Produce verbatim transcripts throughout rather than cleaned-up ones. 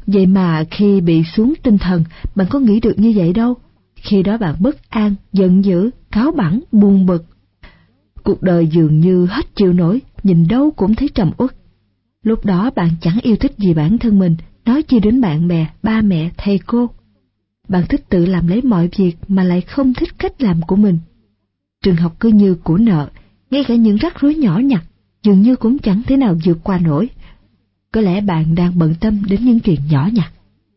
Vậy mà khi bị xuống tinh thần, bạn có nghĩ được như vậy đâu. Khi đó bạn bất an, giận dữ, cáu bẳn, buồn bực. Cuộc đời dường như hết chịu nổi, nhìn đâu cũng thấy trầm uất. Lúc đó bạn chẳng yêu thích gì bản thân mình, nói chi đến bạn bè, ba mẹ, thầy cô. Bạn thích tự làm lấy mọi việc mà lại không thích cách làm của mình. Trường học cứ như của nợ, ngay cả những rắc rối nhỏ nhặt, dường như cũng chẳng thể nào vượt qua nổi. Có lẽ bạn đang bận tâm đến những chuyện nhỏ nhặt.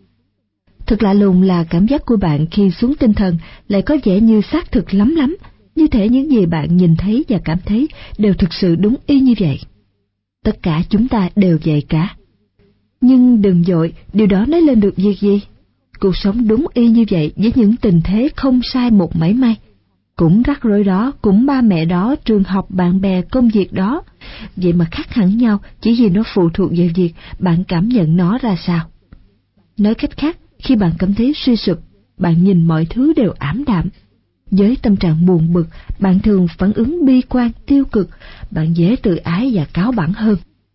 Thật lạ lùng là cảm giác của bạn khi xuống tinh thần lại có vẻ như xác thực lắm lắm, như thể những gì bạn nhìn thấy và cảm thấy đều thực sự đúng y như vậy. Tất cả chúng ta đều vậy cả. Nhưng đừng vội, điều đó nói lên được việc gì? Cuộc sống đúng y như vậy với những tình thế không sai một mảy may. Cũng rắc rối đó, cũng ba mẹ đó, trường học, bạn bè, công việc đó. Vậy mà khác hẳn nhau chỉ vì nó phụ thuộc vào việc bạn cảm nhận nó ra sao. Nói cách khác, khi bạn cảm thấy suy sụp, bạn nhìn mọi thứ đều ảm đạm. Với tâm trạng buồn bực, bạn thường phản ứng bi quan, tiêu cực, bạn dễ tự ái và cáu bẳn hơn.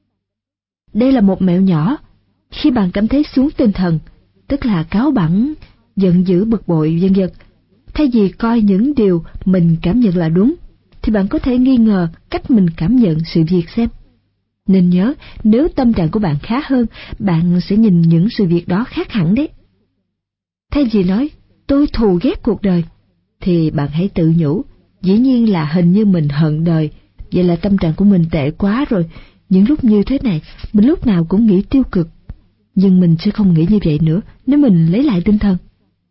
Đây là một mẹo nhỏ. Khi bạn cảm thấy xuống tinh thần, tức là cáu bẳn, giận dữ, bực bội, vân vân, thay vì coi những điều mình cảm nhận là đúng, thì bạn có thể nghi ngờ cách mình cảm nhận sự việc xem. Nên nhớ, nếu tâm trạng của bạn khá hơn, bạn sẽ nhìn những sự việc đó khác hẳn đấy. Thay vì nói, tôi thù ghét cuộc đời, thì bạn hãy tự nhủ, dĩ nhiên là hình như mình hận đời, vậy là tâm trạng của mình tệ quá rồi. Những lúc như thế này, mình lúc nào cũng nghĩ tiêu cực. Nhưng mình sẽ không nghĩ như vậy nữa nếu mình lấy lại tinh thần.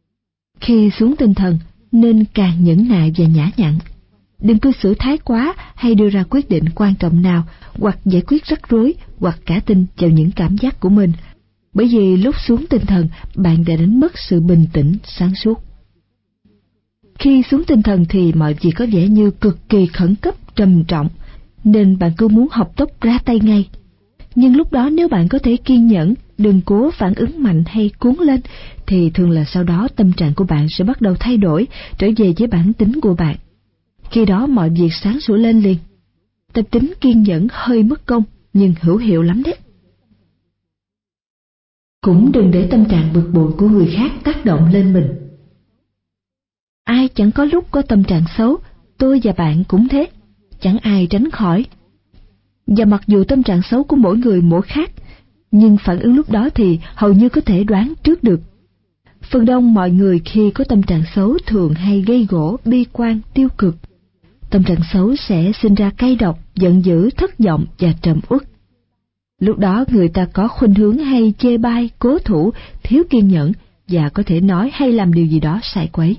Khi xuống tinh thần, nên càng nhẫn nại và nhã nhặn. Đừng cư xử thái quá hay đưa ra quyết định quan trọng nào, hoặc giải quyết rắc rối, hoặc cả tin vào những cảm giác của mình. Bởi vì lúc xuống tinh thần, bạn đã đánh mất sự bình tĩnh, sáng suốt. Khi xuống tinh thần thì mọi việc có vẻ như cực kỳ khẩn cấp, trầm trọng, nên bạn cứ muốn học tốc ra tay ngay. Nhưng lúc đó nếu bạn có thể kiên nhẫn, đừng cố phản ứng mạnh hay cuốn lên, thì thường là sau đó tâm trạng của bạn sẽ bắt đầu thay đổi, trở về với bản tính của bạn. Khi đó mọi việc sáng sủa lên liền. Tập tính kiên nhẫn hơi mất công, nhưng hữu hiệu lắm đấy. Cũng đừng để tâm trạng bực bội của người khác tác động lên mình. Ai chẳng có lúc có tâm trạng xấu, tôi và bạn cũng thế, chẳng ai tránh khỏi. Và mặc dù tâm trạng xấu của mỗi người mỗi khác, nhưng phản ứng lúc đó thì hầu như có thể đoán trước được. Phần đông mọi người khi có tâm trạng xấu thường hay gây gổ, bi quan, tiêu cực. Tâm trạng xấu sẽ sinh ra cay độc, giận dữ, thất vọng và trầm uất. Lúc đó người ta có khuynh hướng hay chê bai, cố thủ, thiếu kiên nhẫn và có thể nói hay làm điều gì đó sai quấy.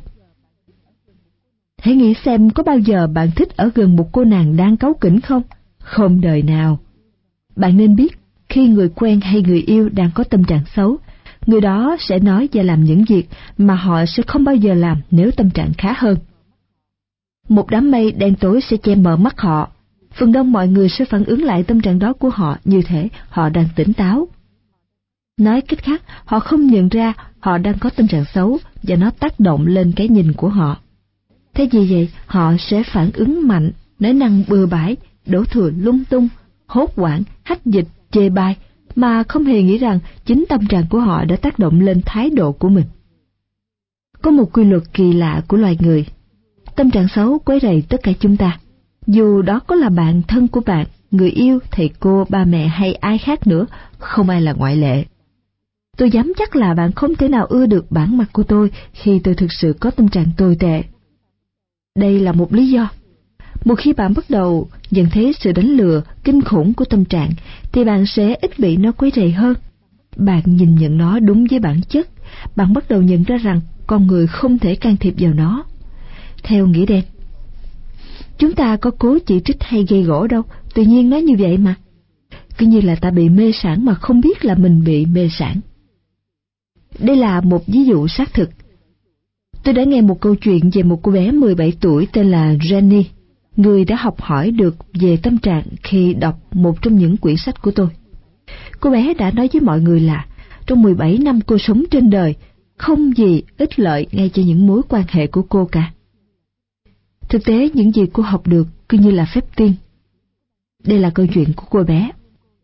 Hãy nghĩ xem có bao giờ bạn thích ở gần một cô nàng đang cáu kỉnh không? Không đời nào. Bạn nên biết, khi người quen hay người yêu đang có tâm trạng xấu, người đó sẽ nói và làm những việc mà họ sẽ không bao giờ làm nếu tâm trạng khá hơn. Một đám mây đen tối sẽ che mờ mắt họ. Phần đông mọi người sẽ phản ứng lại tâm trạng đó của họ như thể họ đang tỉnh táo. Nói cách khác, họ không nhận ra họ đang có tâm trạng xấu và nó tác động lên cái nhìn của họ. Thế vì vậy, họ sẽ phản ứng mạnh, nói năng bừa bãi, đổ thừa lung tung, hốt hoảng, hách dịch, chê bai, mà không hề nghĩ rằng chính tâm trạng của họ đã tác động lên thái độ của mình. Có một quy luật kỳ lạ của loài người. Tâm trạng xấu quấy rầy tất cả chúng ta. Dù đó có là bạn thân của bạn, người yêu, thầy cô, ba mẹ hay ai khác nữa, không ai là ngoại lệ. Tôi dám chắc là bạn không thể nào ưa được bản mặt của tôi khi tôi thực sự có tâm trạng tồi tệ. Đây là một lý do. Một khi bạn bắt đầu nhận thấy sự đánh lừa kinh khủng của tâm trạng, thì bạn sẽ ít bị nó quấy rầy hơn. Bạn nhìn nhận nó đúng với bản chất, bạn bắt đầu nhận ra rằng con người không thể can thiệp vào nó. Theo nghĩa đen, chúng ta có cố chỉ trích hay gây gổ đâu, tự nhiên nói như vậy mà. Cứ như là ta bị mê sảng mà không biết là mình bị mê sảng. Đây là một ví dụ xác thực. Tôi đã nghe một câu chuyện về một cô bé mười bảy tuổi tên là Jenny, người đã học hỏi được về tâm trạng khi đọc một trong những quyển sách của tôi. Cô bé đã nói với mọi người là trong mười bảy năm cô sống trên đời, không gì ích lợi ngay cho những mối quan hệ của cô cả. Thực tế những gì cô học được cứ như là phép tiên. Đây là câu chuyện của cô bé.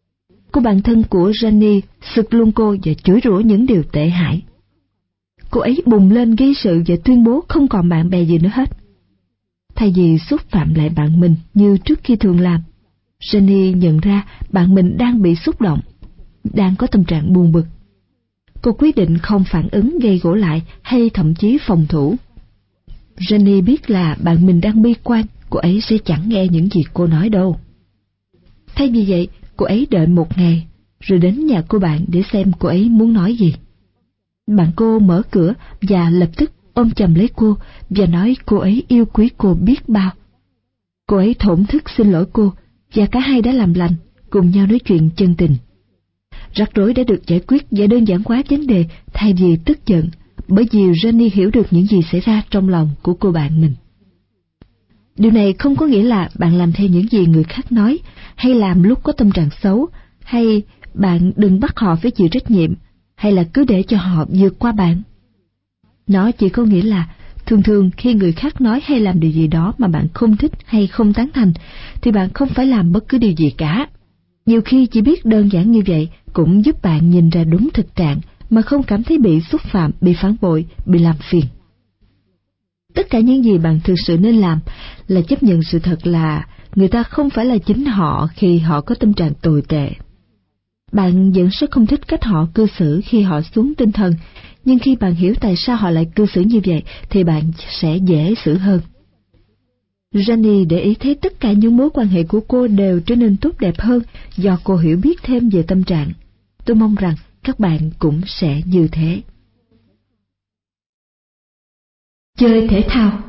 Cô bạn thân của Jenny sực luôn cô và chửi rủa những điều tệ hại. Cô ấy bùng lên gây sự và tuyên bố không còn bạn bè gì nữa hết. Thay vì xúc phạm lại bạn mình như trước khi thường làm, Jenny nhận ra bạn mình đang bị xúc động, đang có tâm trạng buồn bực. Cô quyết định không phản ứng gây gổ lại hay thậm chí phòng thủ. Jenny biết là bạn mình đang bi quan, cô ấy sẽ chẳng nghe những gì cô nói đâu. Thay vì vậy, cô ấy đợi một ngày, rồi đến nhà cô bạn để xem cô ấy muốn nói gì. Bạn cô mở cửa và lập tức ôm chầm lấy cô và nói cô ấy yêu quý cô biết bao. Cô ấy thổn thức xin lỗi cô và cả hai đã làm lành, cùng nhau nói chuyện chân tình. Rắc rối đã được giải quyết và đơn giản hóa vấn đề thay vì tức giận, bởi vì Jenny hiểu được những gì xảy ra trong lòng của cô bạn mình. Điều này không có nghĩa là bạn làm theo những gì người khác nói, hay làm lúc có tâm trạng xấu, hay bạn đừng bắt họ phải chịu trách nhiệm, hay là cứ để cho họ vượt qua bạn. Nó chỉ có nghĩa là thường thường khi người khác nói hay làm điều gì đó mà bạn không thích hay không tán thành, thì bạn không phải làm bất cứ điều gì cả. Nhiều khi chỉ biết đơn giản như vậy cũng giúp bạn nhìn ra đúng thực trạng mà không cảm thấy bị xúc phạm, bị phản bội, bị làm phiền. Tất cả những gì bạn thực sự nên làm là chấp nhận sự thật là người ta không phải là chính họ khi họ có tâm trạng tồi tệ. Bạn vẫn sẽ không thích cách họ cư xử khi họ xuống tinh thần, nhưng khi bạn hiểu tại sao họ lại cư xử như vậy thì bạn sẽ dễ xử hơn. Jenny để ý thấy tất cả những mối quan hệ của cô đều trở nên tốt đẹp hơn do cô hiểu biết thêm về tâm trạng. Tôi mong rằng các bạn cũng sẽ như thế. Chơi thể thao.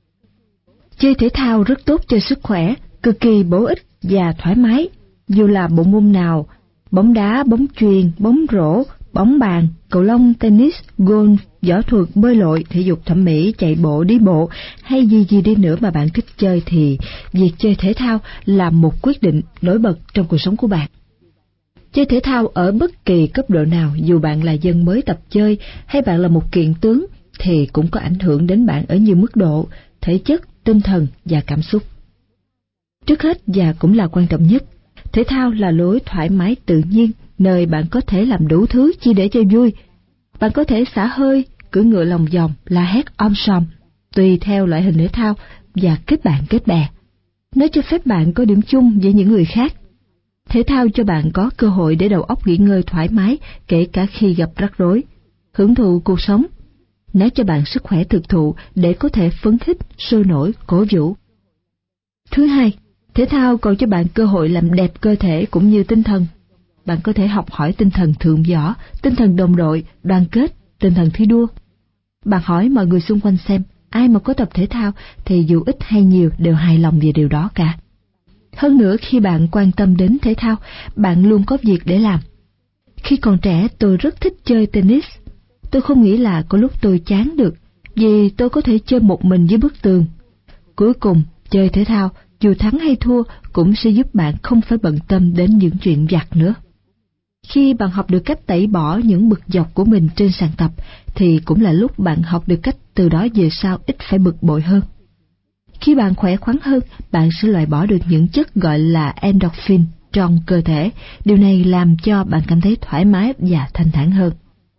Chơi thể thao rất tốt cho sức khỏe, cực kỳ bổ ích và thoải mái. Dù là bộ môn nào, bóng đá, bóng chuyền, bóng rổ, bóng bàn, cầu lông, tennis, golf, võ thuật, bơi lội, thể dục thẩm mỹ, chạy bộ, đi bộ hay gì gì đi nữa mà bạn thích chơi thì việc chơi thể thao là một quyết định nổi bật trong cuộc sống của bạn. Chơi thể thao ở bất kỳ cấp độ nào, dù bạn là dân mới tập chơi hay bạn là một kiện tướng, thì cũng có ảnh hưởng đến bạn ở nhiều mức độ, thể chất, tinh thần và cảm xúc. Trước hết và cũng là quan trọng nhất, thể thao là lối thoải mái tự nhiên, nơi bạn có thể làm đủ thứ chỉ để cho vui. Bạn có thể xả hơi, cưỡi ngựa lòng vòng, la hét om sòm, tùy theo loại hình thể thao và kết bạn kết bè. Nó cho phép bạn có điểm chung với những người khác. Thể thao cho bạn có cơ hội để đầu óc nghỉ ngơi thoải mái, kể cả khi gặp rắc rối, hưởng thụ cuộc sống. Nó cho bạn sức khỏe thực thụ để có thể phấn khích, sôi nổi, cổ vũ. Thứ hai, thể thao còn cho bạn cơ hội làm đẹp cơ thể cũng như tinh thần. Bạn có thể học hỏi tinh thần thượng võ, tinh thần đồng đội, đoàn kết, tinh thần thi đua. Bạn hỏi mọi người xung quanh xem, ai mà có tập thể thao thì dù ít hay nhiều đều hài lòng về điều đó cả. Hơn nữa, khi bạn quan tâm đến thể thao, bạn luôn có việc để làm. Khi còn trẻ, tôi rất thích chơi tennis. Tôi không nghĩ là có lúc tôi chán được, vì tôi có thể chơi một mình dưới bức tường. Cuối cùng, chơi thể thao, dù thắng hay thua, cũng sẽ giúp bạn không phải bận tâm đến những chuyện vặt nữa. Khi bạn học được cách tẩy bỏ những bực dọc của mình trên sàn tập, thì cũng là lúc bạn học được cách từ đó về sau ít phải bực bội hơn. Khi bạn khỏe khoắn hơn, bạn sẽ loại bỏ được những chất gọi là endorphin trong cơ thể. Điều này làm cho bạn cảm thấy thoải mái và thanh thản hơn.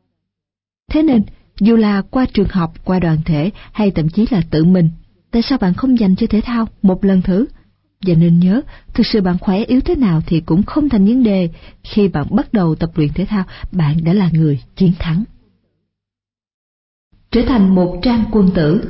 Thế nên, dù là qua trường học, qua đoàn thể hay thậm chí là tự mình, tại sao bạn không dành cho thể thao một lần thử? Và nên nhớ, thực sự bạn khỏe yếu thế nào thì cũng không thành vấn đề. Khi bạn bắt đầu tập luyện thể thao, bạn đã là người chiến thắng. Trở thành một trang quân tử.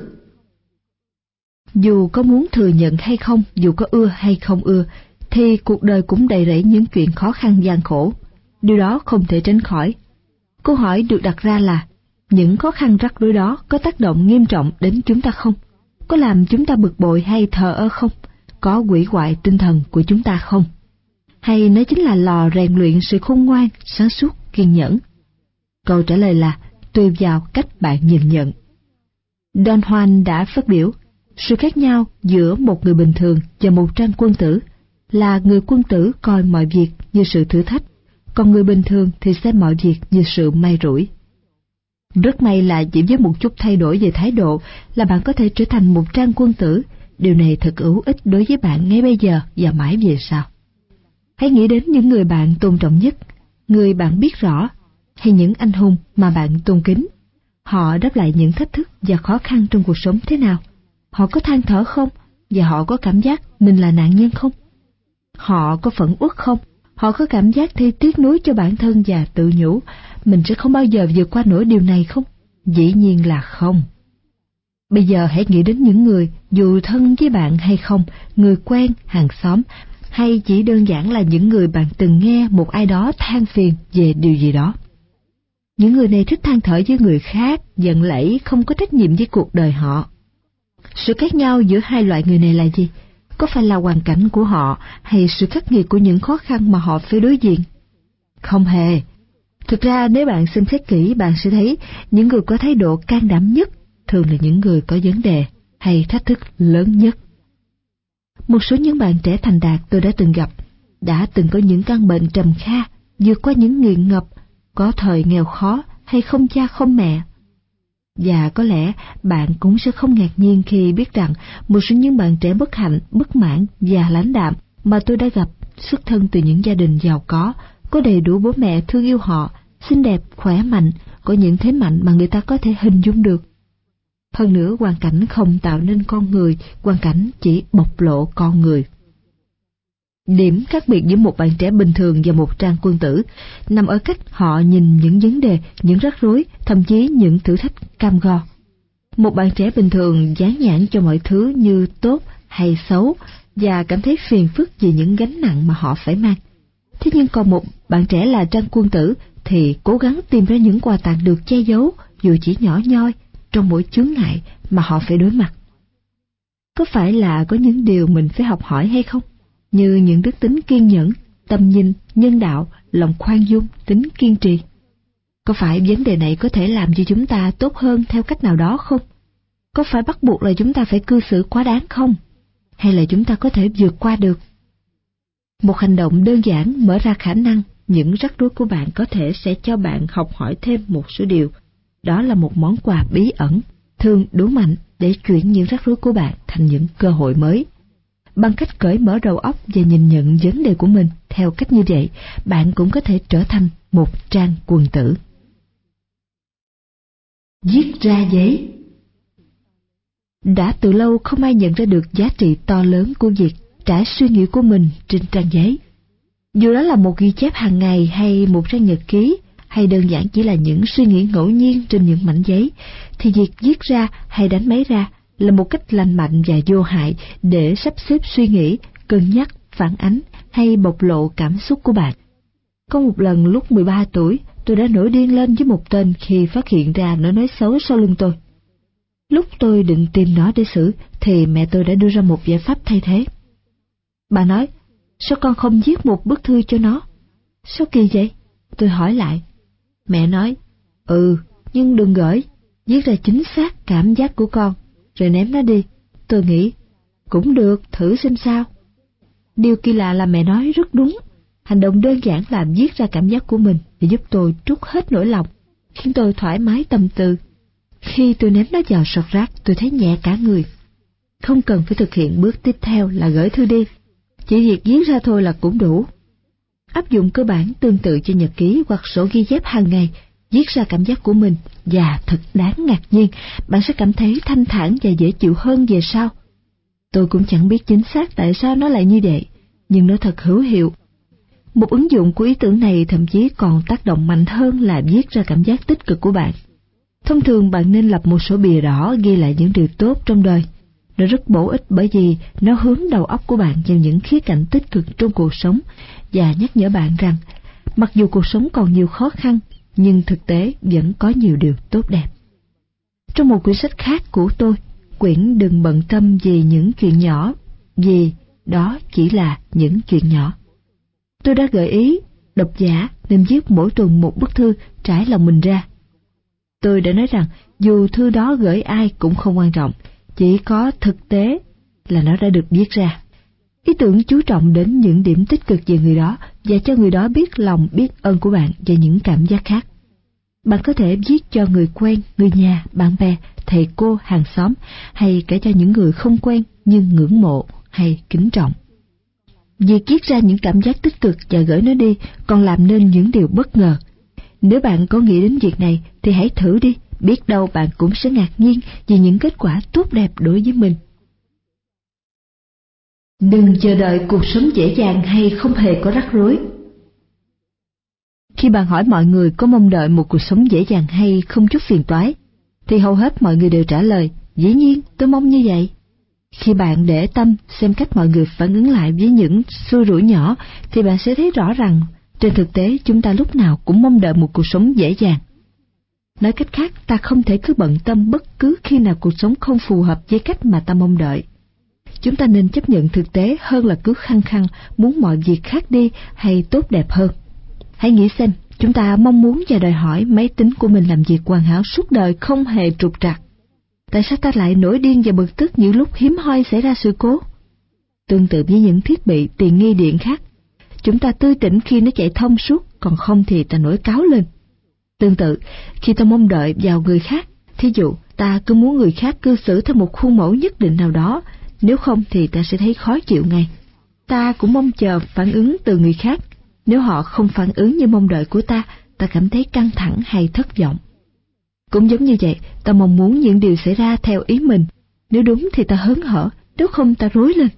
Dù có muốn thừa nhận hay không, dù có ưa hay không ưa, thì cuộc đời cũng đầy rẫy những chuyện khó khăn gian khổ. Điều đó không thể tránh khỏi. Câu hỏi được đặt ra là, những khó khăn rắc rối đó có tác động nghiêm trọng đến chúng ta không? Có làm chúng ta bực bội hay thờ ơ không? Có hủy hoại tinh thần của chúng ta không? Hay nó chính là lò rèn luyện sự khôn ngoan, sáng suốt, kiên nhẫn? Câu trả lời là tùy vào cách bạn nhìn nhận. Don Juan đã phát biểu, sự khác nhau giữa một người bình thường và một trang quân tử là người quân tử coi mọi việc như sự thử thách, còn người bình thường thì xem mọi việc như sự may rủi. Rất may là chỉ với một chút thay đổi về thái độ là bạn có thể trở thành một trang quân tử. Điều này thật hữu ích đối với bạn ngay bây giờ và mãi về sau. Hãy nghĩ đến những người bạn tôn trọng nhất, người bạn biết rõ, hay những anh hùng mà bạn tôn kính. Họ đáp lại những thách thức và khó khăn trong cuộc sống thế nào? Họ có than thở không? Và họ có cảm giác mình là nạn nhân không? Họ có phẫn uất không? Họ có cảm giác thấy tiếc nuối cho bản thân và tự nhủ mình sẽ không bao giờ vượt qua nổi điều này không? Dĩ nhiên là không. Bây giờ hãy nghĩ đến những người, dù thân với bạn hay không, người quen, hàng xóm, hay chỉ đơn giản là những người bạn từng nghe một ai đó than phiền về điều gì đó. Những người này thích than thở với người khác, giận lẫy, không có trách nhiệm với cuộc đời họ. Sự khác nhau giữa hai loại người này là gì? Có phải là hoàn cảnh của họ hay sự khắc nghiệt của những khó khăn mà họ phải đối diện? Không hề. Thực ra nếu bạn xem xét kỹ, bạn sẽ thấy những người có thái độ can đảm nhất thường là những người có vấn đề hay thách thức lớn nhất. Một số những bạn trẻ thành đạt tôi đã từng gặp, đã từng có những căn bệnh trầm kha, vượt qua những nghiện ngập, có thời nghèo khó hay không cha không mẹ. Và có lẽ bạn cũng sẽ không ngạc nhiên khi biết rằng một số những bạn trẻ bất hạnh, bất mãn và lãnh đạm mà tôi đã gặp xuất thân từ những gia đình giàu có, có đầy đủ bố mẹ thương yêu họ, xinh đẹp, khỏe mạnh, có những thế mạnh mà người ta có thể hình dung được. Hơn nữa, hoàn cảnh không tạo nên con người, hoàn cảnh chỉ bộc lộ con người. Điểm khác biệt giữa một bạn trẻ bình thường và một Trang Quân Tử nằm ở cách họ nhìn những vấn đề, những rắc rối, thậm chí những thử thách cam go. Một bạn trẻ bình thường dán nhãn cho mọi thứ như tốt hay xấu và cảm thấy phiền phức vì những gánh nặng mà họ phải mang. Thế nhưng còn một bạn trẻ là Trang Quân Tử thì cố gắng tìm ra những quà tặng được che giấu, dù chỉ nhỏ nhoi, trong mỗi chướng ngại mà họ phải đối mặt. Có phải là có những điều mình phải học hỏi hay không? Như những đức tính kiên nhẫn, tầm nhìn, nhân đạo, lòng khoan dung, tính kiên trì. Có phải vấn đề này có thể làm cho chúng ta tốt hơn theo cách nào đó không? Có phải bắt buộc là chúng ta phải cư xử quá đáng không? Hay là chúng ta có thể vượt qua được? Một hành động đơn giản mở ra khả năng những rắc rối của bạn có thể sẽ cho bạn học hỏi thêm một số điều. Đó là một món quà bí ẩn, thường đủ mạnh để chuyển những rắc rối của bạn thành những cơ hội mới. Bằng cách cởi mở đầu óc và nhìn nhận vấn đề của mình theo cách như vậy, bạn cũng có thể trở thành một Trang Quân Tử. Viết ra giấy. Đã từ lâu không ai nhận ra được giá trị to lớn của việc trải suy nghĩ của mình trên trang giấy. Dù đó là một ghi chép hàng ngày hay một trang nhật ký, hay đơn giản chỉ là những suy nghĩ ngẫu nhiên trên những mảnh giấy, thì việc viết ra hay đánh máy ra là một cách lành mạnh và vô hại để sắp xếp suy nghĩ, cân nhắc, phản ánh hay bộc lộ cảm xúc của bạn. Có một lần lúc mười ba tuổi, tôi đã nổi điên lên với một tên khi phát hiện ra nó nói xấu sau lưng tôi. Lúc tôi định tìm nó để xử, thì mẹ tôi đã đưa ra một giải pháp thay thế. Bà nói, sao con không viết một bức thư cho nó? Sao kỳ vậy? Tôi hỏi lại. Mẹ nói, ừ, nhưng đừng gửi, viết ra chính xác cảm giác của con, rồi ném nó đi. Tôi nghĩ, cũng được, thử xem sao. Điều kỳ lạ là mẹ nói rất đúng. Hành động đơn giản là viết ra cảm giác của mình để giúp tôi trút hết nỗi lòng, khiến tôi thoải mái tâm tư. Khi tôi ném nó vào sọt rác, tôi thấy nhẹ cả người. Không cần phải thực hiện bước tiếp theo là gửi thư đi. Chỉ việc viết ra thôi là cũng đủ. Áp dụng cơ bản tương tự cho nhật ký hoặc sổ ghi chép hàng ngày, viết ra cảm giác của mình, và thật đáng ngạc nhiên, bạn sẽ cảm thấy thanh thản và dễ chịu hơn về sau. Tôi cũng chẳng biết chính xác tại sao nó lại như vậy, nhưng nó thật hữu hiệu. Một ứng dụng của ý tưởng này thậm chí còn tác động mạnh hơn là viết ra cảm giác tích cực của bạn. Thông thường bạn nên lập một sổ bìa đỏ ghi lại những điều tốt trong đời. Nó rất bổ ích bởi vì nó hướng đầu óc của bạn vào những khía cạnh tích cực trong cuộc sống và nhắc nhở bạn rằng mặc dù cuộc sống còn nhiều khó khăn, nhưng thực tế vẫn có nhiều điều tốt đẹp. Trong một quyển sách khác của tôi, quyển Đừng bận tâm vì những chuyện nhỏ, vì đó chỉ là những chuyện nhỏ, tôi đã gợi ý độc giả nên viết mỗi tuần một bức thư trải lòng mình ra. Tôi đã nói rằng dù thư đó gửi ai cũng không quan trọng, chỉ có thực tế là nó đã được viết ra. Ý tưởng chú trọng đến những điểm tích cực về người đó và cho người đó biết lòng biết ơn của bạn và những cảm giác khác. Bạn có thể viết cho người quen, người nhà, bạn bè, thầy cô, hàng xóm, hay kể cho những người không quen nhưng ngưỡng mộ hay kính trọng. Việc viết ra những cảm giác tích cực và gửi nó đi còn làm nên những điều bất ngờ. Nếu bạn có nghĩ đến việc này thì hãy thử đi, biết đâu bạn cũng sẽ ngạc nhiên vì những kết quả tốt đẹp đối với mình. Đừng chờ đợi cuộc sống dễ dàng hay không hề có rắc rối. Khi bạn hỏi mọi người có mong đợi một cuộc sống dễ dàng hay không chút phiền toái, thì hầu hết mọi người đều trả lời, dĩ nhiên tôi mong như vậy. Khi bạn để tâm xem cách mọi người phản ứng lại với những xui rủi nhỏ, thì bạn sẽ thấy rõ rằng trên thực tế chúng ta lúc nào cũng mong đợi một cuộc sống dễ dàng. Nói cách khác, ta không thể cứ bận tâm bất cứ khi nào cuộc sống không phù hợp với cách mà ta mong đợi. Chúng ta nên chấp nhận thực tế hơn là cứ khăng khăng muốn mọi việc khác đi hay tốt đẹp hơn. Hãy nghĩ xem, chúng ta mong muốn và đòi hỏi máy tính của mình làm việc hoàn hảo suốt đời không hề trục trặc. Tại sao ta lại nổi điên và bực tức những lúc hiếm hoi xảy ra sự cố? Tương tự với những thiết bị tiện nghi điện khác, chúng ta tươi tỉnh khi nó chạy thông suốt, còn không thì ta nổi cáu lên. Tương tự, khi ta mong đợi vào người khác, thí dụ ta cứ muốn người khác cư xử theo một khuôn mẫu nhất định nào đó, nếu không thì ta sẽ thấy khó chịu ngay. Ta cũng mong chờ phản ứng từ người khác, nếu họ không phản ứng như mong đợi của ta, ta cảm thấy căng thẳng hay thất vọng. Cũng giống như vậy, ta mong muốn những điều xảy ra theo ý mình, nếu đúng thì ta hớn hở, nếu không ta rối lên.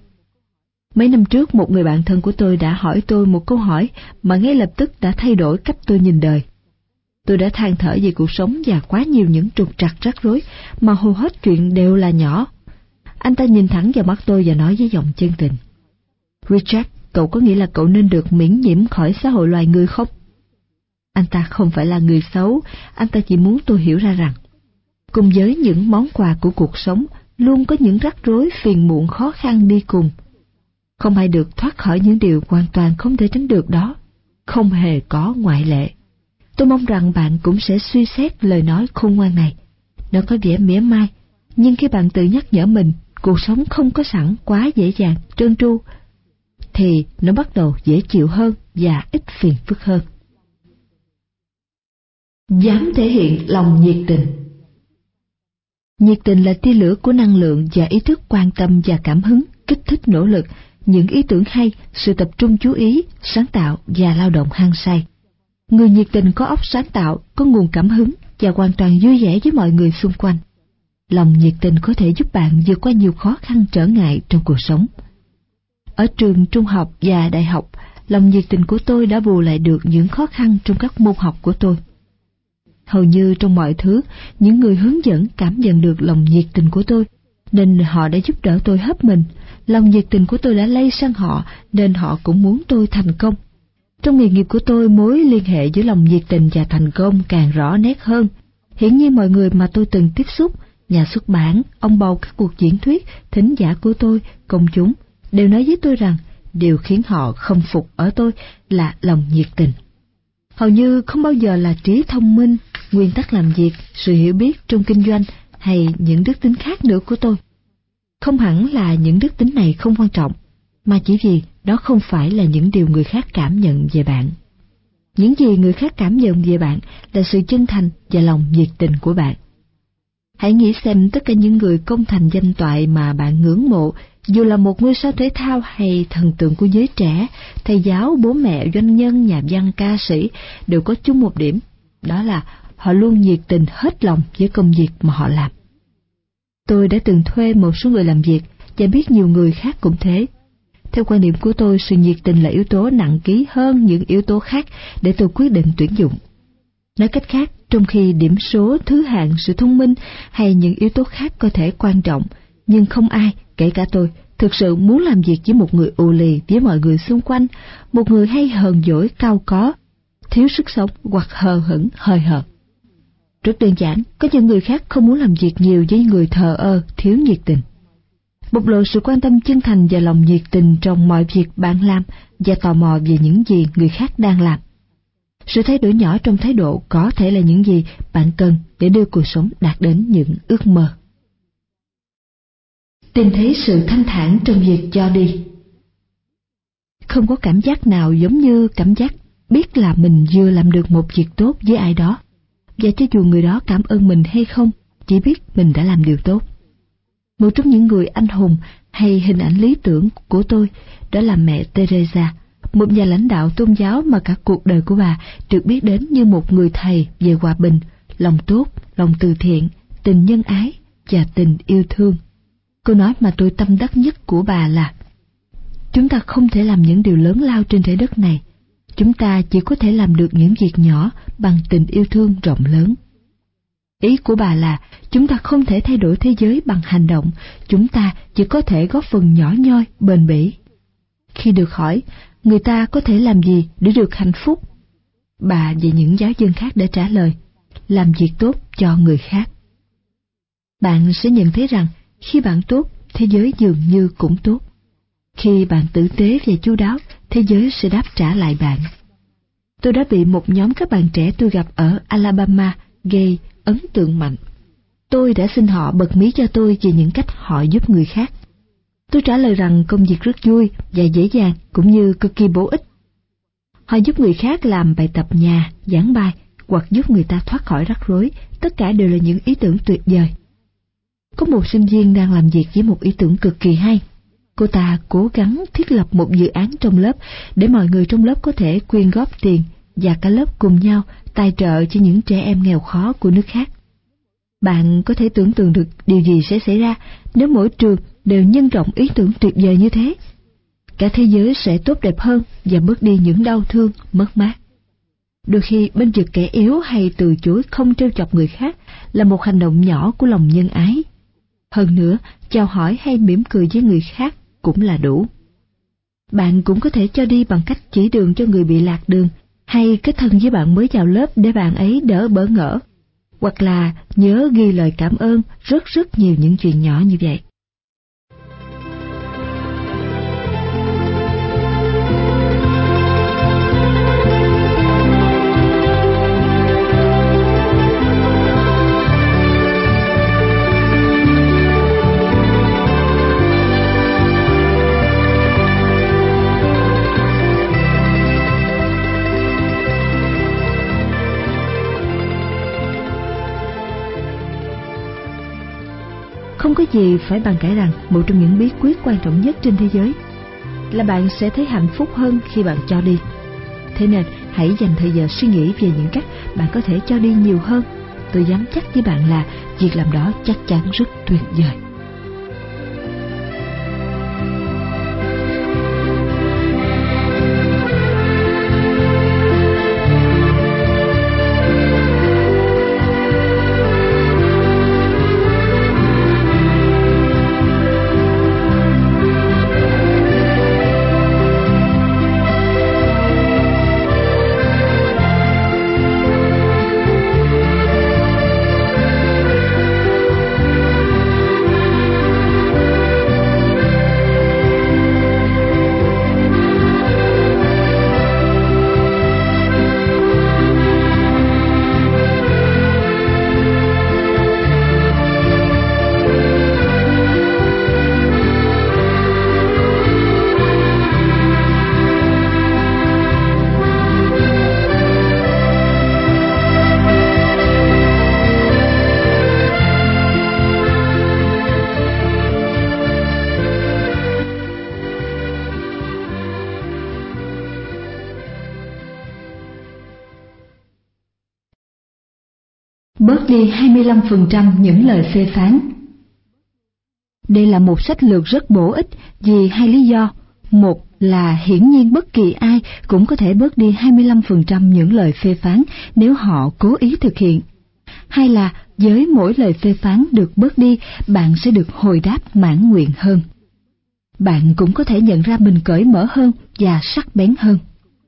Mấy năm trước, một người bạn thân của tôi đã hỏi tôi một câu hỏi mà ngay lập tức đã thay đổi cách tôi nhìn đời. Tôi đã than thở về cuộc sống và quá nhiều những trục trặc rắc rối mà hầu hết chuyện đều là nhỏ. Anh ta nhìn thẳng vào mắt tôi và nói với giọng chân tình, Richard, cậu có nghĩ là cậu nên được miễn nhiễm khỏi xã hội loài người không? Anh ta không phải là người xấu, anh ta chỉ muốn tôi hiểu ra rằng, cùng với những món quà của cuộc sống, luôn có những rắc rối, phiền muộn, khó khăn đi cùng. Không ai được thoát khỏi những điều hoàn toàn không thể tránh được đó, không hề có ngoại lệ. Tôi mong rằng bạn cũng sẽ suy xét lời nói khôn ngoan này. Nó có vẻ mỉa mai, nhưng khi bạn tự nhắc nhở mình, cuộc sống không có sẵn quá dễ dàng, trơn tru, thì nó bắt đầu dễ chịu hơn và ít phiền phức hơn. Dám thể hiện lòng nhiệt tình. Nhiệt tình là tia lửa của năng lượng và ý thức quan tâm và cảm hứng, kích thích nỗ lực, những ý tưởng hay, sự tập trung chú ý, sáng tạo và lao động hăng say. Người nhiệt tình có óc sáng tạo, có nguồn cảm hứng và hoàn toàn vui vẻ với mọi người xung quanh. Lòng nhiệt tình có thể giúp bạn vượt qua nhiều khó khăn trở ngại trong cuộc sống. Ở trường trung học và đại học, lòng nhiệt tình của tôi đã bù lại được những khó khăn trong các môn học của tôi. Hầu như trong mọi thứ, những người hướng dẫn cảm nhận được lòng nhiệt tình của tôi, nên họ đã giúp đỡ tôi hết mình. Lòng nhiệt tình của tôi đã lây sang họ, nên họ cũng muốn tôi thành công. Trong nghề nghiệp của tôi, mối liên hệ giữa lòng nhiệt tình và thành công càng rõ nét hơn. Hiển nhiên mọi người mà tôi từng tiếp xúc, nhà xuất bản, ông bầu các cuộc diễn thuyết, thính giả của tôi, công chúng, đều nói với tôi rằng điều khiến họ khâm phục ở tôi là lòng nhiệt tình. Hầu như không bao giờ là trí thông minh, nguyên tắc làm việc, sự hiểu biết trong kinh doanh hay những đức tính khác nữa của tôi. Không hẳn là những đức tính này không quan trọng, mà chỉ vì đó không phải là những điều người khác cảm nhận về bạn. Những gì người khác cảm nhận về bạn là sự chân thành và lòng nhiệt tình của bạn. Hãy nghĩ xem tất cả những người công thành danh toại mà bạn ngưỡng mộ, dù là một ngôi sao thể thao hay thần tượng của giới trẻ, thầy giáo, bố mẹ, doanh nhân, nhà văn, ca sĩ, đều có chung một điểm, đó là họ luôn nhiệt tình hết lòng với công việc mà họ làm. Tôi đã từng thuê một số người làm việc và biết nhiều người khác cũng thế. Theo quan điểm của tôi, sự nhiệt tình là yếu tố nặng ký hơn những yếu tố khác để tôi quyết định tuyển dụng. Nói cách khác, trong khi điểm số, thứ hạng, sự thông minh hay những yếu tố khác có thể quan trọng, nhưng không ai, kể cả tôi, thực sự muốn làm việc với một người ù lì với mọi người xung quanh, một người hay hờn dỗi, cao có, thiếu sức sống hoặc hờ hững, hời hợt. Rất đơn giản, có những người khác không muốn làm việc nhiều với người thờ ơ, thiếu nhiệt tình. Bộc lộ sự quan tâm chân thành và lòng nhiệt tình trong mọi việc bạn làm và tò mò về những gì người khác đang làm. Sự thay đổi nhỏ trong thái độ có thể là những gì bạn cần để đưa cuộc sống đạt đến những ước mơ. Tìm thấy sự thanh thản trong việc cho đi. Không có cảm giác nào giống như cảm giác biết là mình vừa làm được một việc tốt với ai đó, và cho dù người đó cảm ơn mình hay không, chỉ biết mình đã làm điều tốt. Một trong những người anh hùng hay hình ảnh lý tưởng của tôi, đó là mẹ Teresa, một nhà lãnh đạo tôn giáo mà cả cuộc đời của bà được biết đến như một người thầy về hòa bình, lòng tốt, lòng từ thiện, tình nhân ái và tình yêu thương. Câu nói mà tôi tâm đắc nhất của bà là: chúng ta không thể làm những điều lớn lao trên trái đất này, chúng ta chỉ có thể làm được những việc nhỏ bằng tình yêu thương rộng lớn. Ý của bà là chúng ta không thể thay đổi thế giới bằng hành động, chúng ta chỉ có thể góp phần nhỏ nhoi, bền bỉ. Khi được hỏi người ta có thể làm gì để được hạnh phúc, bà và những giáo dân khác đã trả lời: làm việc tốt cho người khác. Bạn sẽ nhận thấy rằng khi bạn tốt, thế giới dường như cũng tốt. Khi bạn tử tế và chu đáo, thế giới sẽ đáp trả lại bạn. Tôi đã bị một nhóm các bạn trẻ tôi gặp ở Alabama gây ấn tượng mạnh. Tôi đã xin họ bật mí cho tôi về những cách họ giúp người khác. Tôi trả lời rằng công việc rất vui và dễ dàng cũng như cực kỳ bổ ích. Họ giúp người khác làm bài tập nhà, giảng bài hoặc giúp người ta thoát khỏi rắc rối. Tất cả đều là những ý tưởng tuyệt vời. Có một sinh viên đang làm việc với một ý tưởng cực kỳ hay. Cô ta cố gắng thiết lập một dự án trong lớp để mọi người trong lớp có thể quyên góp tiền và cả lớp cùng nhau tài trợ cho những trẻ em nghèo khó của nước khác. Bạn có thể tưởng tượng được điều gì sẽ xảy ra nếu mỗi trường đều nhân rộng ý tưởng tuyệt vời như thế. Cả thế giới sẽ tốt đẹp hơn và bớt đi những đau thương, mất mát. Đôi khi bên vực kẻ yếu hay từ chối không trêu chọc người khác là một hành động nhỏ của lòng nhân ái. Hơn nữa, chào hỏi hay mỉm cười với người khác cũng là đủ. Bạn cũng có thể cho đi bằng cách chỉ đường cho người bị lạc đường, hay kết thân với bạn mới vào lớp để bạn ấy đỡ bỡ ngỡ, hoặc là nhớ ghi lời cảm ơn, rất rất nhiều những chuyện nhỏ như vậy. Không có gì phải bàn cãi rằng một trong những bí quyết quan trọng nhất trên thế giới là bạn sẽ thấy hạnh phúc hơn khi bạn cho đi. Thế nên hãy dành thời giờ suy nghĩ về những cách bạn có thể cho đi nhiều hơn. Tôi dám chắc với bạn là việc làm đó chắc chắn rất tuyệt vời. Bớt đi hai mươi lăm phần trăm những lời phê phán. Đây là một sách lược rất bổ ích vì hai lý do. Một là hiển nhiên bất kỳ ai cũng có thể bớt đi hai mươi lăm phần trăm những lời phê phán nếu họ cố ý thực hiện. Hai là với mỗi lời phê phán được bớt đi, bạn sẽ được hồi đáp mãn nguyện hơn. Bạn cũng có thể nhận ra mình cởi mở hơn và sắc bén hơn.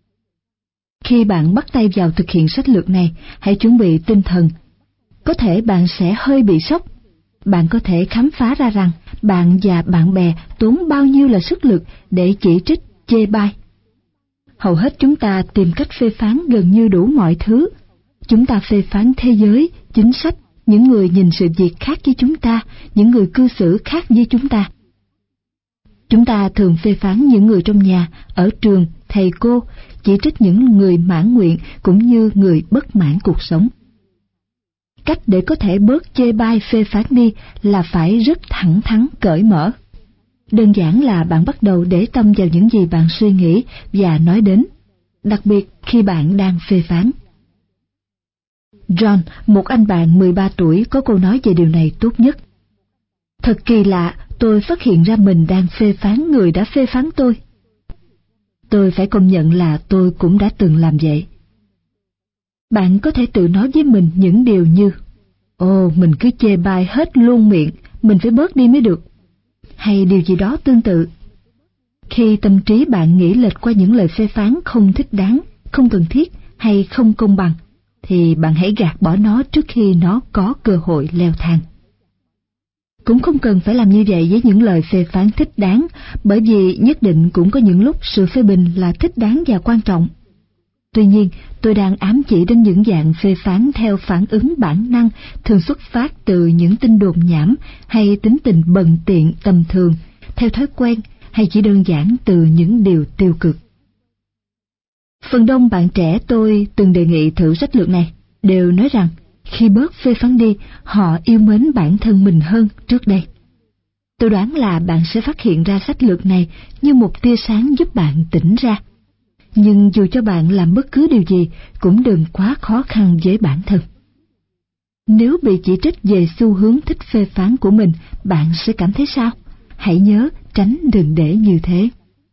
Khi bạn bắt tay vào thực hiện sách lược này, hãy chuẩn bị tinh thần. Có thể bạn sẽ hơi bị sốc. Bạn có thể khám phá ra rằng bạn và bạn bè tốn bao nhiêu là sức lực để chỉ trích, chê bai. Hầu hết chúng ta tìm cách phê phán gần như đủ mọi thứ. Chúng ta phê phán thế giới, chính sách, những người nhìn sự việc khác với chúng ta, những người cư xử khác với chúng ta. Chúng ta thường phê phán những người trong nhà, ở trường, thầy cô, chỉ trích những người mãn nguyện cũng như người bất mãn cuộc sống. Cách để có thể bớt chê bai phê phán đi là phải rất thẳng thắn cởi mở. Đơn giản là bạn bắt đầu để tâm vào những gì bạn suy nghĩ và nói đến, đặc biệt khi bạn đang phê phán. John, một anh bạn mười ba tuổi, có câu nói về điều này tốt nhất. Thật kỳ lạ, tôi phát hiện ra mình đang phê phán người đã phê phán tôi. Tôi phải công nhận là tôi cũng đã từng làm vậy. Bạn có thể tự nói với mình những điều như, ồ, mình cứ chê bai hết luôn miệng, mình phải bớt đi mới được, hay điều gì đó tương tự. Khi tâm trí bạn nghĩ lệch qua những lời phê phán không thích đáng, không cần thiết hay không công bằng, thì bạn hãy gạt bỏ nó trước khi nó có cơ hội leo thang. Cũng không cần phải làm như vậy với những lời phê phán thích đáng, bởi vì nhất định cũng có những lúc sự phê bình là thích đáng và quan trọng. Tuy nhiên, tôi đang ám chỉ đến những dạng phê phán theo phản ứng bản năng, thường xuất phát từ những tin đồn nhảm hay tính tình bần tiện tầm thường, theo thói quen, hay chỉ đơn giản từ những điều tiêu cực. Phần đông bạn trẻ tôi từng đề nghị thử sách lược này, đều nói rằng khi bớt phê phán đi, họ yêu mến bản thân mình hơn trước đây. Tôi đoán là bạn sẽ phát hiện ra sách lược này như một tia sáng giúp bạn tỉnh ra. Nhưng dù cho bạn làm bất cứ điều gì, cũng đừng quá khó khăn với bản thân. Nếu bị chỉ trích về xu hướng thích phê phán của mình, bạn sẽ cảm thấy sao? Hãy nhớ tránh đừng để như thế.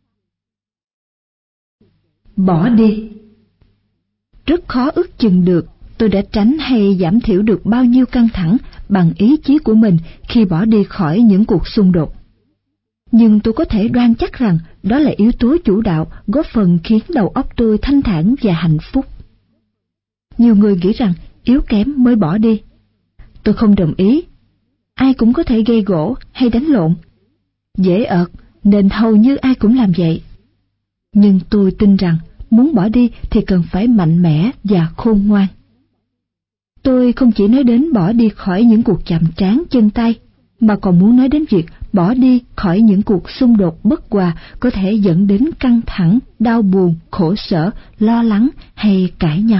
Bỏ đi. Rất khó ước chừng được tôi đã tránh hay giảm thiểu được bao nhiêu căng thẳng bằng ý chí của mình khi bỏ đi khỏi những cuộc xung đột. Nhưng tôi có thể đoan chắc rằng đó là yếu tố chủ đạo góp phần khiến đầu óc tôi thanh thản và hạnh phúc. Nhiều người nghĩ rằng yếu kém mới bỏ đi. Tôi không đồng ý. Ai cũng có thể gây gổ hay đánh lộn. Dễ ợt nên hầu như ai cũng làm vậy. Nhưng tôi tin rằng muốn bỏ đi thì cần phải mạnh mẽ và khôn ngoan. Tôi không chỉ nói đến bỏ đi khỏi những cuộc chạm trán chân tay, mà còn muốn nói đến việc bỏ đi khỏi những cuộc xung đột bất hòa có thể dẫn đến căng thẳng, đau buồn, khổ sở, lo lắng hay cãi nhau.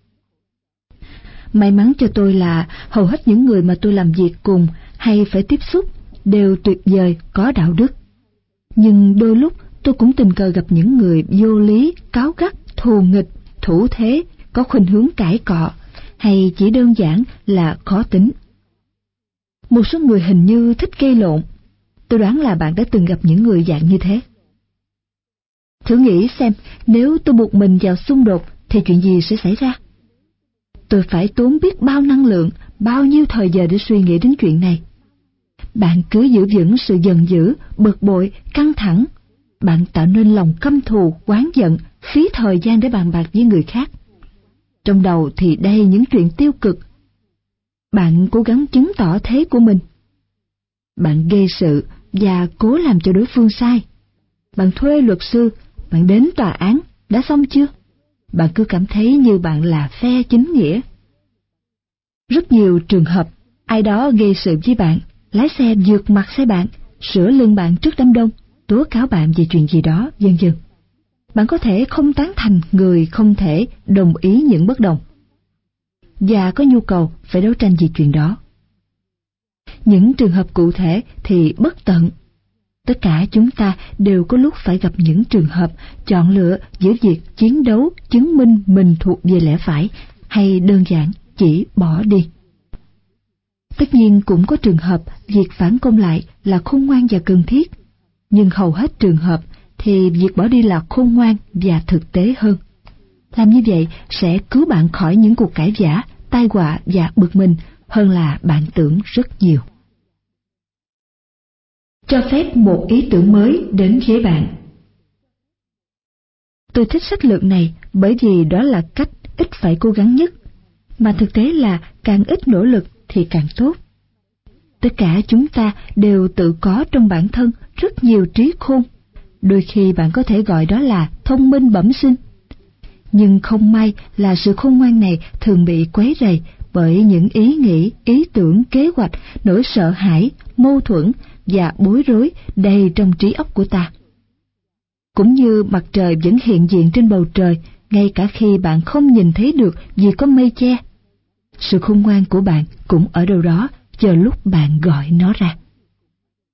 May mắn cho tôi là hầu hết những người mà tôi làm việc cùng hay phải tiếp xúc đều tuyệt vời, có đạo đức. Nhưng đôi lúc tôi cũng tình cờ gặp những người vô lý, cáu gắt, thù nghịch, thủ thế, có khuynh hướng cãi cọ, hay chỉ đơn giản là khó tính. Một số người hình như thích gây lộn. Tôi đoán là bạn đã từng gặp những người dạng như thế. Thử nghĩ xem, nếu tôi buộc mình vào xung đột thì chuyện gì sẽ xảy ra? Tôi phải tốn biết bao năng lượng, bao nhiêu thời giờ để suy nghĩ đến chuyện này. Bạn cứ giữ vững sự giận dữ, bực bội, căng thẳng. Bạn tạo nên lòng căm thù, oán giận, phí thời gian để bàn bạc với người khác. Trong đầu thì đầy những chuyện tiêu cực. Bạn cố gắng chứng tỏ thế của mình. Bạn gây sự và cố làm cho đối phương sai. Bạn thuê luật sư, bạn đến tòa án, đã xong chưa? Bạn cứ cảm thấy như bạn là phe chính nghĩa. Rất nhiều trường hợp, ai đó gây sự với bạn, lái xe vượt mặt xe bạn, sửa lưng bạn trước đám đông, tố cáo bạn về chuyện gì đó, vân vân. Bạn có thể không tán thành người không thể đồng ý những bất đồng, và có nhu cầu phải đấu tranh vì chuyện đó. Những trường hợp cụ thể thì bất tận. Tất cả chúng ta đều có lúc phải gặp những trường hợp chọn lựa giữa việc chiến đấu chứng minh mình thuộc về lẽ phải hay đơn giản chỉ bỏ đi. Tất nhiên cũng có trường hợp việc phản công lại là khôn ngoan và cần thiết, nhưng hầu hết trường hợp thì việc bỏ đi là khôn ngoan và thực tế hơn. Làm như vậy sẽ cứu bạn khỏi những cuộc cãi vã, tai họa và bực mình hơn là bạn tưởng rất nhiều. Cho phép một ý tưởng mới đến với bạn. Tôi thích sách lược này bởi vì đó là cách ít phải cố gắng nhất, mà thực tế là càng ít nỗ lực thì càng tốt. Tất cả chúng ta đều tự có trong bản thân rất nhiều trí khôn. Đôi khi bạn có thể gọi đó là thông minh bẩm sinh. Nhưng không may là sự khôn ngoan này thường bị quấy rầy bởi những ý nghĩ, ý tưởng, kế hoạch, nỗi sợ hãi, mâu thuẫn và bối rối đầy trong trí óc của ta. Cũng như mặt trời vẫn hiện diện trên bầu trời, ngay cả khi bạn không nhìn thấy được vì có mây che. Sự khôn ngoan của bạn cũng ở đâu đó, chờ lúc bạn gọi nó ra.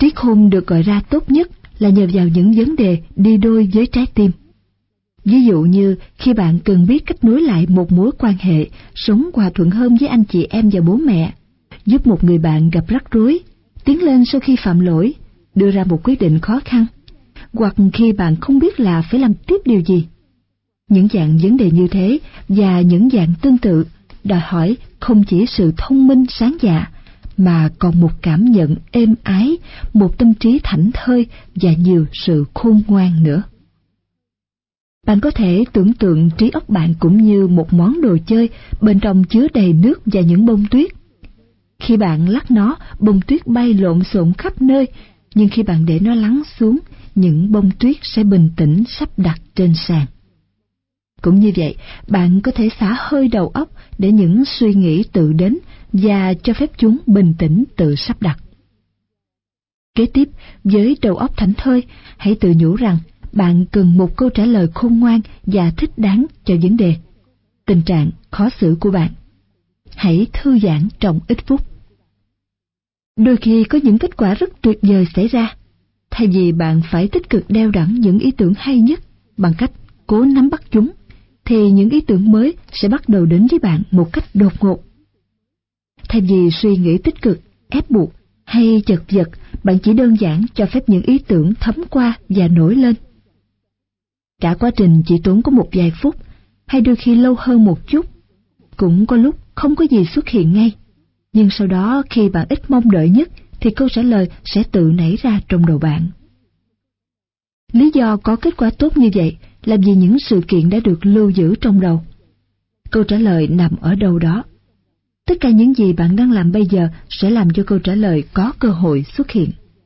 Trí khôn được gọi ra tốt nhất là nhờ vào những vấn đề đi đôi với trái tim. Ví dụ như khi bạn cần biết cách nối lại một mối quan hệ, sống hòa thuận hơn với anh chị em và bố mẹ, giúp một người bạn gặp rắc rối, tiến lên sau khi phạm lỗi, đưa ra một quyết định khó khăn, hoặc khi bạn không biết là phải làm tiếp điều gì. Những dạng vấn đề như thế và những dạng tương tự đòi hỏi không chỉ sự thông minh sáng dạ, mà còn một cảm nhận êm ái, một tâm trí thảnh thơi và nhiều sự khôn ngoan nữa. Bạn có thể tưởng tượng trí óc bạn cũng như một món đồ chơi bên trong chứa đầy nước và những bông tuyết. Khi bạn lắc nó, bông tuyết bay lộn xộn khắp nơi, nhưng khi bạn để nó lắng xuống, những bông tuyết sẽ bình tĩnh sắp đặt trên sàn. Cũng như vậy, bạn có thể xả hơi đầu óc để những suy nghĩ tự đến và cho phép chúng bình tĩnh tự sắp đặt. Kế tiếp, với đầu óc thảnh thơi, hãy tự nhủ rằng bạn cần một câu trả lời khôn ngoan và thích đáng cho vấn đề, tình trạng khó xử của bạn. Hãy thư giãn trong ít phút. Đôi khi có những kết quả rất tuyệt vời xảy ra. Thay vì bạn phải tích cực đeo đẳng những ý tưởng hay nhất bằng cách cố nắm bắt chúng, thì những ý tưởng mới sẽ bắt đầu đến với bạn một cách đột ngột. Thay vì suy nghĩ tích cực, ép buộc hay chật vật, bạn chỉ đơn giản cho phép những ý tưởng thấm qua và nổi lên. Cả quá trình chỉ tốn có một vài phút, hay đôi khi lâu hơn một chút. Cũng có lúc không có gì xuất hiện ngay, nhưng sau đó khi bạn ít mong đợi nhất thì câu trả lời sẽ tự nảy ra trong đầu bạn. Lý do có kết quả tốt như vậy là vì những sự kiện đã được lưu giữ trong đầu. Câu trả lời nằm ở đâu đó. Tất cả những gì bạn đang làm bây giờ sẽ làm cho câu trả lời có cơ hội xuất hiện.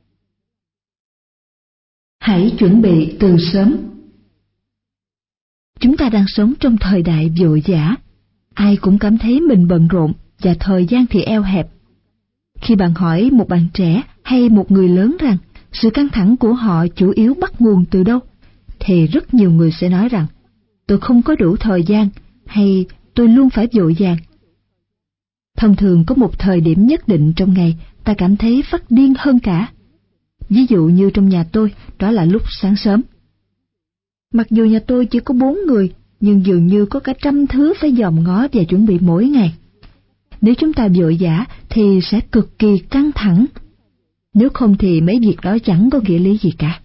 Hãy chuẩn bị từ sớm. Chúng ta đang sống trong thời đại vội vã. Ai cũng cảm thấy mình bận rộn và thời gian thì eo hẹp. Khi bạn hỏi một bạn trẻ hay một người lớn rằng sự căng thẳng của họ chủ yếu bắt nguồn từ đâu, thì rất nhiều người sẽ nói rằng tôi không có đủ thời gian hay tôi luôn phải vội vàng. Thông thường có một thời điểm nhất định trong ngày ta cảm thấy phát điên hơn cả. Ví dụ như trong nhà tôi, đó là lúc sáng sớm. Mặc dù nhà tôi chỉ có bốn người, nhưng dường như có cả trăm thứ phải dòm ngó và chuẩn bị mỗi ngày. Nếu chúng ta vội vã thì sẽ cực kỳ căng thẳng. Nếu không thì mấy việc đó chẳng có nghĩa lý gì cả.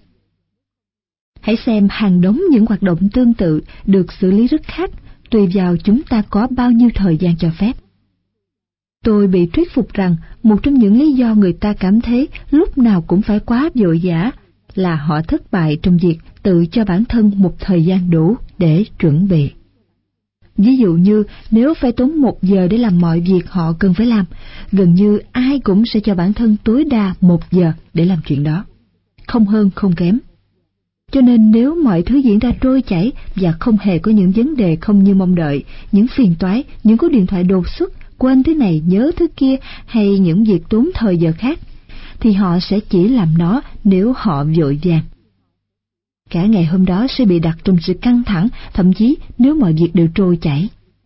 Hãy xem hàng đống những hoạt động tương tự được xử lý rất khác, tùy vào chúng ta có bao nhiêu thời gian cho phép. Tôi bị thuyết phục rằng một trong những lý do người ta cảm thấy lúc nào cũng phải quá vội vã là họ thất bại trong việc tự cho bản thân một thời gian đủ để chuẩn bị. Ví dụ như nếu phải tốn một giờ để làm mọi việc họ cần phải làm, gần như ai cũng sẽ cho bản thân tối đa một giờ để làm chuyện đó. Không hơn không kém. Cho nên nếu mọi thứ diễn ra trôi chảy và không hề có những vấn đề không như mong đợi, những phiền toái, những cú điện thoại đột xuất, quên thứ này nhớ thứ kia hay những việc tốn thời giờ khác, thì họ sẽ chỉ làm nó nếu họ vội vàng. Cả ngày hôm đó sẽ bị đặt trong sự căng thẳng, thậm chí nếu mọi việc đều trôi chảy.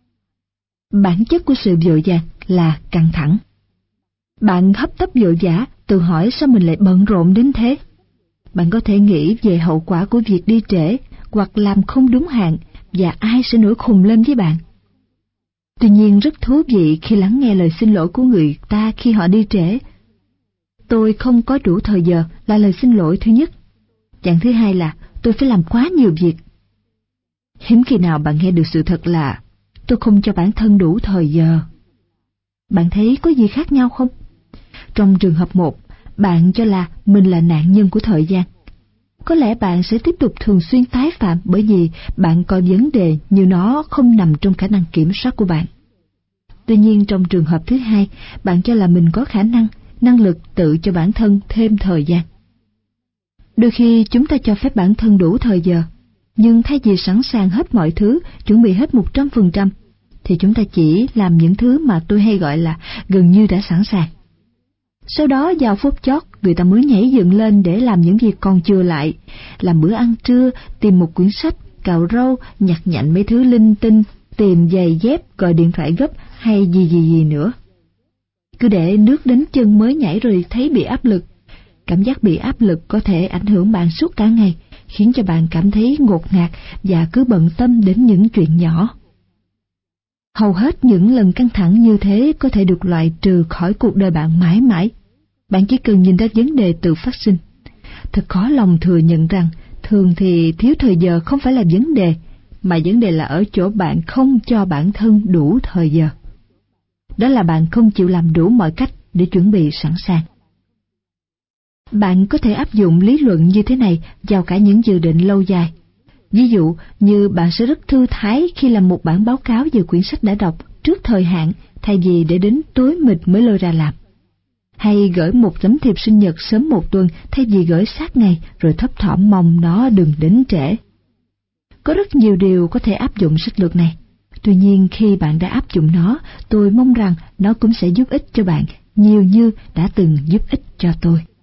Bản chất của sự vội vàng là căng thẳng. Bạn hấp tấp vội vã, tự hỏi sao mình lại bận rộn đến thế. Bạn có thể nghĩ về hậu quả của việc đi trễ hoặc làm không đúng hạn và ai sẽ nổi khùng lên với bạn. Tuy nhiên rất thú vị khi lắng nghe lời xin lỗi của người ta khi họ đi trễ. Tôi không có đủ thời giờ là lời xin lỗi thứ nhất. Dạng thứ hai là tôi phải làm quá nhiều việc. Hiếm khi nào bạn nghe được sự thật là tôi không cho bản thân đủ thời giờ. Bạn thấy có gì khác nhau không? Trong trường hợp một, bạn cho là mình là nạn nhân của thời gian. Có lẽ bạn sẽ tiếp tục thường xuyên tái phạm bởi vì bạn coi vấn đề như nó không nằm trong khả năng kiểm soát của bạn. Tuy nhiên trong trường hợp thứ hai, bạn cho là mình có khả năng, năng lực tự cho bản thân thêm thời gian. Đôi khi chúng ta cho phép bản thân đủ thời giờ, nhưng thay vì sẵn sàng hết mọi thứ, chuẩn bị hết một trăm phần trăm, thì chúng ta chỉ làm những thứ mà tôi hay gọi là gần như đã sẵn sàng. Sau đó vào phút chót, người ta mới nhảy dựng lên để làm những việc còn chưa lại, làm bữa ăn trưa, tìm một quyển sách, cạo râu, nhặt nhạnh mấy thứ linh tinh, tìm giày dép, gọi điện thoại gấp hay gì gì gì nữa. Cứ để nước đến chân mới nhảy rồi thấy bị áp lực. Cảm giác bị áp lực có thể ảnh hưởng bạn suốt cả ngày, khiến cho bạn cảm thấy ngột ngạt và cứ bận tâm đến những chuyện nhỏ. Hầu hết những lần căng thẳng như thế có thể được loại trừ khỏi cuộc đời bạn mãi mãi. Bạn chỉ cần nhìn ra vấn đề tự phát sinh. Thật khó lòng thừa nhận rằng thường thì thiếu thời giờ không phải là vấn đề, mà vấn đề là ở chỗ bạn không cho bản thân đủ thời giờ. Đó là bạn không chịu làm đủ mọi cách để chuẩn bị sẵn sàng. Bạn có thể áp dụng lý luận như thế này vào cả những dự định lâu dài. Ví dụ như bạn sẽ rất thư thái khi làm một bản báo cáo về quyển sách đã đọc trước thời hạn thay vì để đến tối mịt mới lôi ra làm. Hay gửi một tấm thiệp sinh nhật sớm một tuần thay vì gửi sát ngày rồi thấp thỏm mong nó đừng đến trễ. Có rất nhiều điều có thể áp dụng sách lược này. Tuy nhiên khi bạn đã áp dụng nó, tôi mong rằng nó cũng sẽ giúp ích cho bạn nhiều như đã từng giúp ích cho tôi.